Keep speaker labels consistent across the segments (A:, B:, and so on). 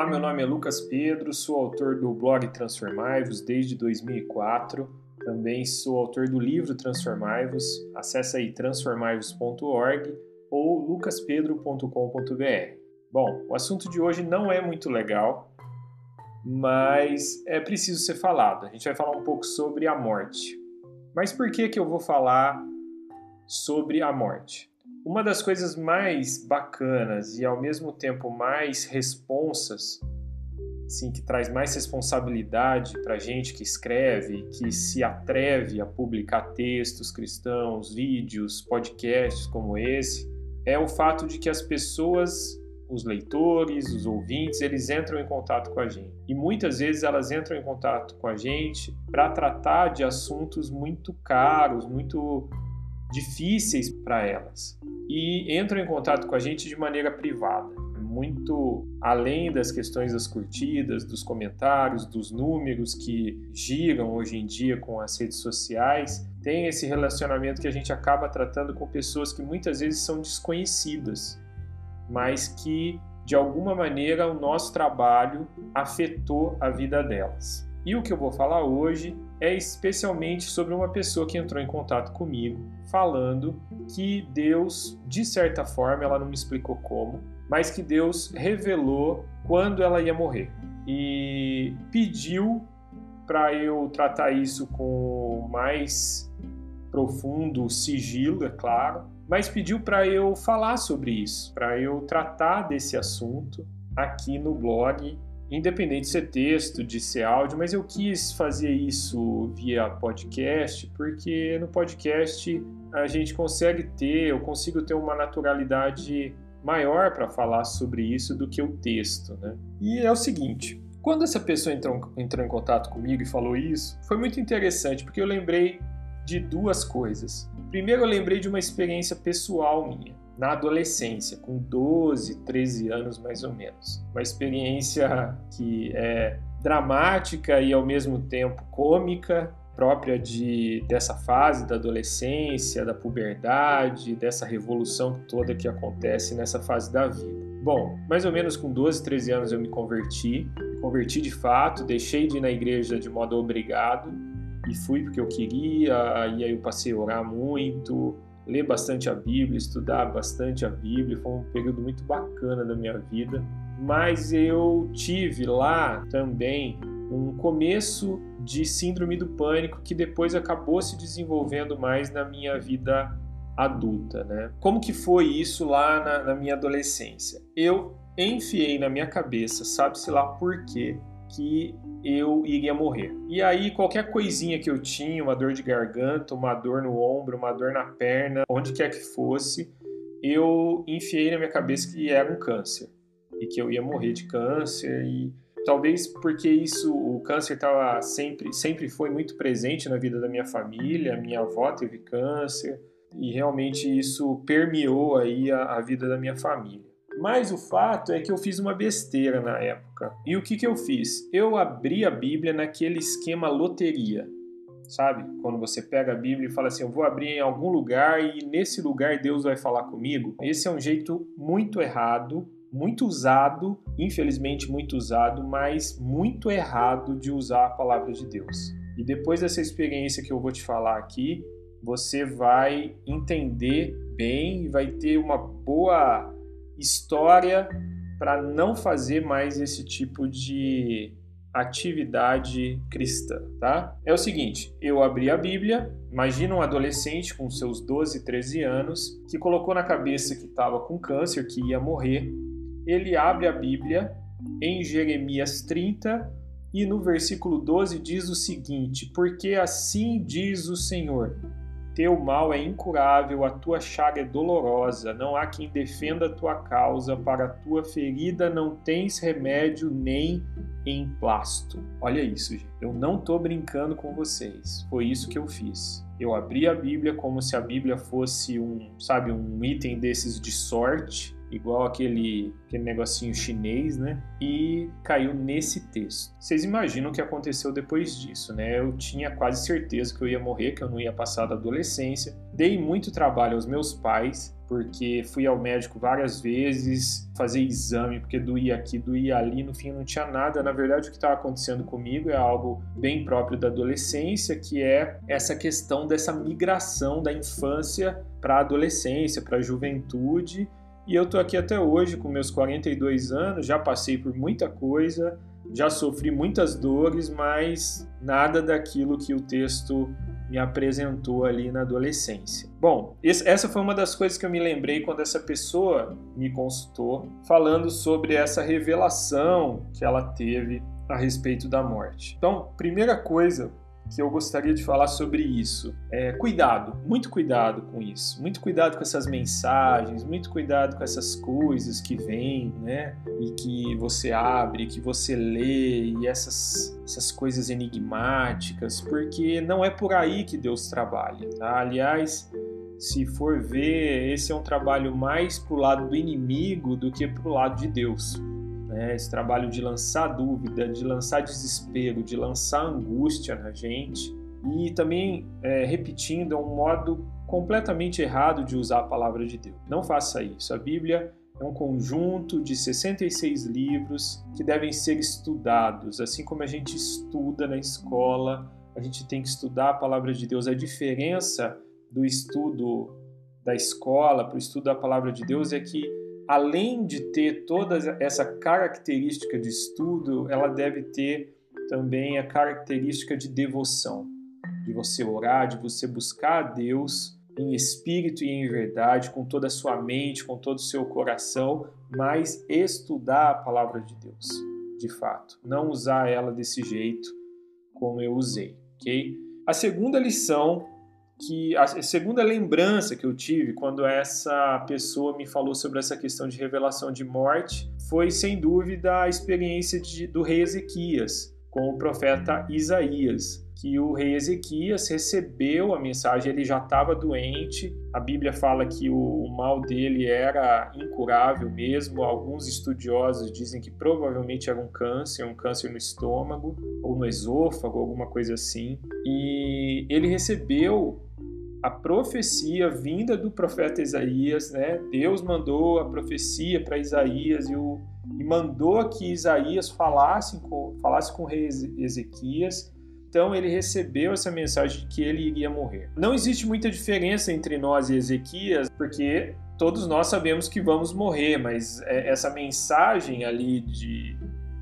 A: Olá, meu nome é Lucas Pedro, sou autor do blog Transformai-vos desde 2004. Também sou autor do livro Transformai-vos. Acesse aí transformaivos.org ou lucaspedro.com.br. Bom, o assunto de hoje não é muito legal, mas é preciso ser falado. A gente vai falar um pouco sobre a morte. Mas por que eu vou falar sobre a morte? Uma das coisas mais bacanas e ao mesmo tempo mais responsas, assim, que traz mais responsabilidade para a gente que escreve, que se atreve a publicar textos cristãos, vídeos, podcasts como esse, é o fato de que as pessoas, os leitores, os ouvintes, eles entram em contato com a gente. E muitas vezes elas entram em contato com a gente para tratar de assuntos muito caros, muito difíceis para elas. E entram em contato com a gente de maneira privada, muito além das questões das curtidas, dos comentários, dos números que giram hoje em dia com as redes sociais. Tem esse relacionamento que a gente acaba tratando com pessoas que muitas vezes são desconhecidas, mas que de alguma maneira o nosso trabalho afetou a vida delas. E o que eu vou falar hoje é especialmente sobre uma pessoa que entrou em contato comigo, falando que Deus, de certa forma, ela não me explicou como, mas que Deus revelou quando ela ia morrer. E pediu para eu tratar isso com mais profundo sigilo, é claro, mas pediu para eu falar sobre isso, para eu tratar desse assunto aqui no blog, independente de ser texto, de ser áudio, mas eu quis fazer isso via podcast, porque no podcast a gente eu consigo ter uma naturalidade maior para falar sobre isso do que o texto, né? E é o seguinte, quando essa pessoa entrou em contato comigo e falou isso, foi muito interessante, porque eu lembrei de duas coisas. Primeiro, eu lembrei de uma experiência pessoal minha, na adolescência, com 12, 13 anos mais ou menos. Uma experiência que é dramática e ao mesmo tempo cômica, própria dessa fase da adolescência, da puberdade, dessa revolução toda que acontece nessa fase da vida. Bom, mais ou menos com 12, 13 anos eu me converti de fato, deixei de ir na igreja de modo obrigado e fui porque eu queria, e aí eu passei a orar muito, ler bastante a Bíblia, estudar bastante a Bíblia, foi um período muito bacana da minha vida, mas eu tive lá também um começo de síndrome do pânico que depois acabou se desenvolvendo mais na minha vida adulta, né? Como que foi isso lá na minha adolescência? Eu enfiei na minha cabeça, sabe-se lá por quê, que eu iria morrer. E aí qualquer coisinha que eu tinha, uma dor de garganta, uma dor no ombro, uma dor na perna, onde quer que fosse, eu enfiei na minha cabeça que era um câncer e que eu ia morrer de câncer. E talvez porque o câncer sempre foi muito presente na vida da minha família, minha avó teve câncer e realmente isso permeou aí a vida da minha família. Mas o fato é que eu fiz uma besteira na época. E o que eu fiz? Eu abri a Bíblia naquele esquema loteria, sabe? Quando você pega a Bíblia e fala assim, eu vou abrir em algum lugar e nesse lugar Deus vai falar comigo. Esse é um jeito muito errado, muito usado, infelizmente muito usado, mas muito errado de usar a palavra de Deus. E depois dessa experiência que eu vou te falar aqui, você vai entender bem e vai ter uma boa história para não fazer mais esse tipo de atividade cristã, tá? É o seguinte, eu abri a Bíblia, imagina um adolescente com seus 12, 13 anos, que colocou na cabeça que estava com câncer, que ia morrer. Ele abre a Bíblia em Jeremias 30 e no versículo 12 diz o seguinte, porque assim diz o Senhor, teu mal é incurável, a tua chaga é dolorosa, não há quem defenda a tua causa, para a tua ferida não tens remédio nem emplasto. Olha isso, gente. Eu não estou brincando com vocês. Foi isso que eu fiz. Eu abri a Bíblia como se a Bíblia fosse um item desses de sorte, igual aquele negocinho chinês, né? E caiu nesse texto. Vocês imaginam o que aconteceu depois disso, né? Eu tinha quase certeza que eu ia morrer, que eu não ia passar da adolescência. Dei muito trabalho aos meus pais, porque fui ao médico várias vezes, fazer exame, porque doía aqui, doía ali, no fim não tinha nada. Na verdade, o que estava acontecendo comigo é algo bem próprio da adolescência, que é essa questão dessa migração da infância para a adolescência, para a juventude. E eu tô aqui até hoje com meus 42 anos, já passei por muita coisa, já sofri muitas dores, mas nada daquilo que o texto me apresentou ali na adolescência. Bom, essa foi uma das coisas que eu me lembrei quando essa pessoa me consultou, falando sobre essa revelação que ela teve a respeito da morte. Então, primeira coisa que eu gostaria de falar sobre isso é cuidado, muito cuidado com isso, muito cuidado com essas mensagens, muito cuidado com essas coisas que vêm, né, e que você abre, que você lê, e essas coisas enigmáticas, porque não é por aí que Deus trabalha, tá? Aliás, se for ver, esse é um trabalho mais pro lado do inimigo do que pro lado de Deus. Esse trabalho de lançar dúvida, de lançar desespero, de lançar angústia na gente. E também, repetindo, é um modo completamente errado de usar a palavra de Deus. Não faça isso. A Bíblia é um conjunto de 66 livros que devem ser estudados. Assim como a gente estuda na escola, a gente tem que estudar a palavra de Deus. A diferença do estudo da escola para o estudo da palavra de Deus é que, além de ter toda essa característica de estudo, ela deve ter também a característica de devoção, de você orar, de você buscar a Deus em espírito e em verdade, com toda a sua mente, com todo o seu coração, mas estudar a palavra de Deus, de fato. Não usar ela desse jeito como eu usei, ok? A segunda lição, a segunda lembrança que eu tive quando essa pessoa me falou sobre essa questão de revelação de morte foi, sem dúvida, a experiência do rei Ezequias com o profeta Isaías, que o rei Ezequias recebeu a mensagem, ele já estava doente, a Bíblia fala que o mal dele era incurável mesmo, alguns estudiosos dizem que provavelmente era um câncer no estômago ou no esôfago, alguma coisa assim, e ele recebeu a profecia vinda do profeta Isaías, né? Deus mandou a profecia para Isaías e mandou que Isaías falasse com o rei Ezequias. Então ele recebeu essa mensagem de que ele iria morrer. Não existe muita diferença entre nós e Ezequias, porque todos nós sabemos que vamos morrer, mas essa mensagem ali de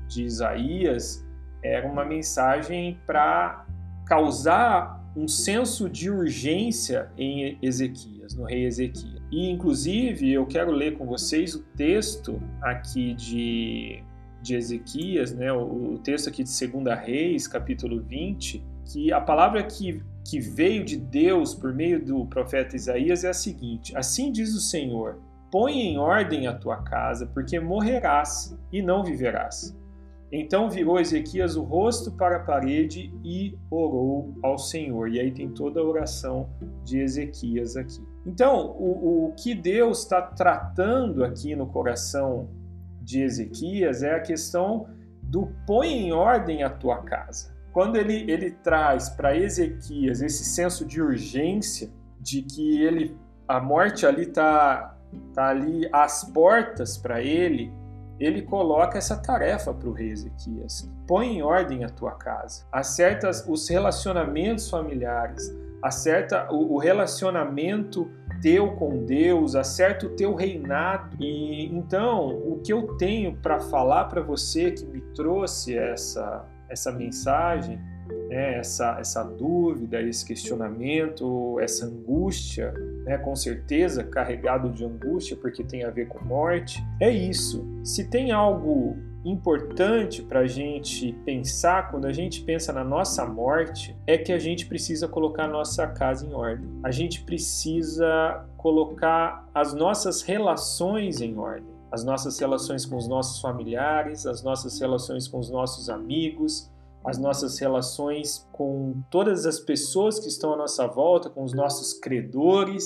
A: Isaías era uma mensagem para causar um senso de urgência em Ezequias, no rei Ezequias. E, inclusive, eu quero ler com vocês o texto aqui de Ezequias, né? O texto aqui de 2 Reis, capítulo 20, que a palavra que veio de Deus por meio do profeta Isaías é a seguinte: assim diz o Senhor, põe em ordem a tua casa, porque morrerás e não viverás. Então virou Ezequias o rosto para a parede e orou ao Senhor. E aí tem toda a oração de Ezequias aqui. Então, o que Deus está tratando aqui no coração de Ezequias é a questão do põe em ordem a tua casa. Quando ele traz para Ezequias esse senso de urgência, de que a morte ali está ali às portas para ele coloca essa tarefa para o rei Ezequias. Põe em ordem a tua casa, acerta os relacionamentos familiares, acerta o relacionamento teu com Deus, acerta o teu reinado. E então, o que eu tenho para falar para você que me trouxe essa mensagem, né, essa dúvida, esse questionamento, essa angústia, né, com certeza carregado de angústia porque tem a ver com morte, é isso. Se tem algo importante para a gente pensar quando a gente pensa na nossa morte, é que a gente precisa colocar a nossa casa em ordem. A gente precisa colocar as nossas relações em ordem. As nossas relações com os nossos familiares, as nossas relações com os nossos amigos, as nossas relações com todas as pessoas que estão à nossa volta, com os nossos credores,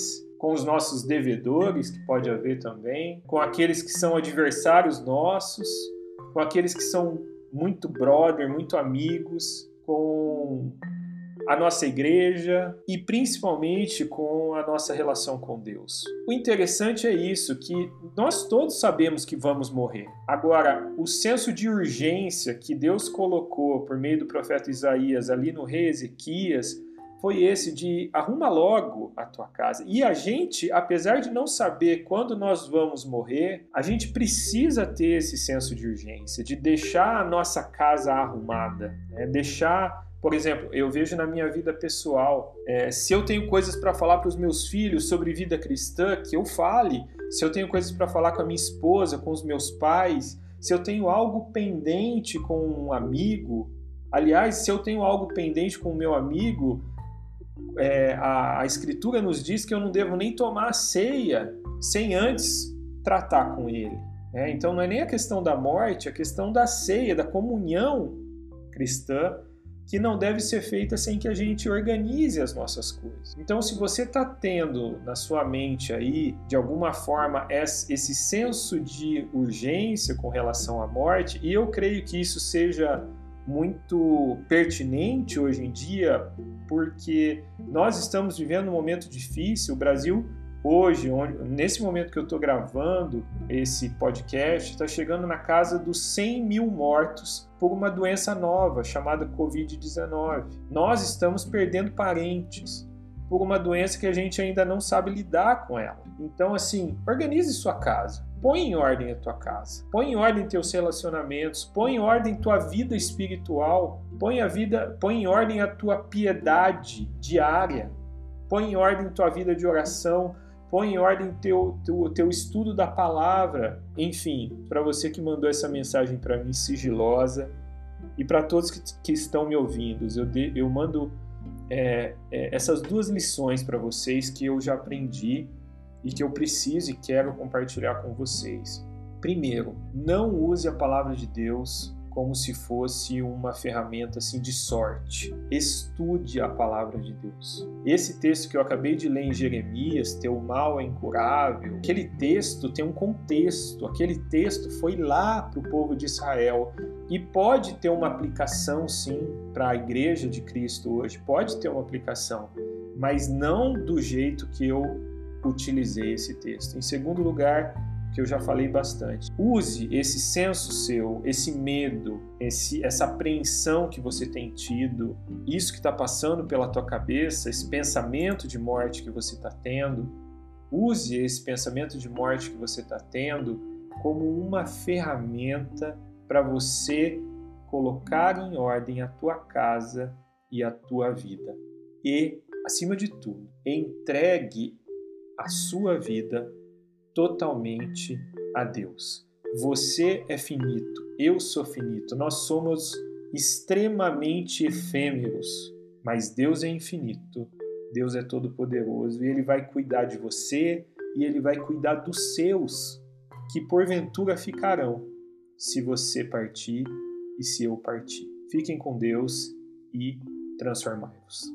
A: com os nossos devedores, que pode haver também, com aqueles que são adversários nossos, com aqueles que são muito brother, muito amigos, com a nossa igreja e principalmente com a nossa relação com Deus. O interessante é isso, que nós todos sabemos que vamos morrer. Agora, o senso de urgência que Deus colocou por meio do profeta Isaías ali no rei Ezequias foi esse de arruma logo a tua casa. E a gente, apesar de não saber quando nós vamos morrer, a gente precisa ter esse senso de urgência, de deixar a nossa casa arrumada, né? Por exemplo, eu vejo na minha vida pessoal, se eu tenho coisas para falar para os meus filhos sobre vida cristã, que eu fale. Se eu tenho coisas para falar com a minha esposa, com os meus pais, se eu tenho algo pendente com um amigo, aliás, se eu tenho algo pendente com o meu amigo, a Escritura nos diz que eu não devo nem tomar a ceia sem antes tratar com ele. Então não é nem a questão da morte, é a questão da ceia, da comunhão cristã, que não deve ser feita sem que a gente organize as nossas coisas. Então, se você está tendo na sua mente aí, de alguma forma, esse senso de urgência com relação à morte, e eu creio que isso seja muito pertinente hoje em dia, porque nós estamos vivendo um momento difícil. O Brasil hoje, nesse momento que eu estou gravando esse podcast, está chegando na casa dos 100 mil mortos por uma doença nova chamada Covid-19. Nós estamos perdendo parentes por uma doença que a gente ainda não sabe lidar com ela. Então, assim, organize sua casa. Põe em ordem a tua casa. Põe em ordem teus relacionamentos. Põe em ordem tua vida espiritual. Põe em ordem a tua piedade diária. Põe em ordem tua vida de oração. Põe em ordem teu estudo da palavra. Enfim, para você que mandou essa mensagem para mim sigilosa e para todos que estão me ouvindo, eu mando essas duas lições para vocês que eu já aprendi e que eu preciso e quero compartilhar com vocês. Primeiro, não use a palavra de Deus como se fosse uma ferramenta assim de sorte. Estude a palavra de Deus. Esse texto que eu acabei de ler em Jeremias, teu mal é incurável, aquele texto tem um contexto, aquele texto foi lá para o povo de Israel e pode ter uma aplicação sim para a igreja de Cristo hoje, pode ter uma aplicação, mas não do jeito que eu utilizei esse texto. Em segundo lugar, que eu já falei bastante. Use esse senso seu, esse medo, essa apreensão que você tem tido, isso que está passando pela tua cabeça, esse pensamento de morte que você está tendo, use esse pensamento de morte que você está tendo como uma ferramenta para você colocar em ordem a tua casa e a tua vida. E, acima de tudo, entregue a sua vida totalmente a Deus. Você é finito, eu sou finito, nós somos extremamente efêmeros, mas Deus é infinito, Deus é todo-poderoso e Ele vai cuidar de você e Ele vai cuidar dos seus, que porventura ficarão, se você partir e se eu partir. Fiquem com Deus e transformai-vos.